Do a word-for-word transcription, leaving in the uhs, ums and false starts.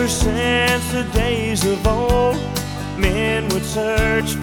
since the days of old, men would search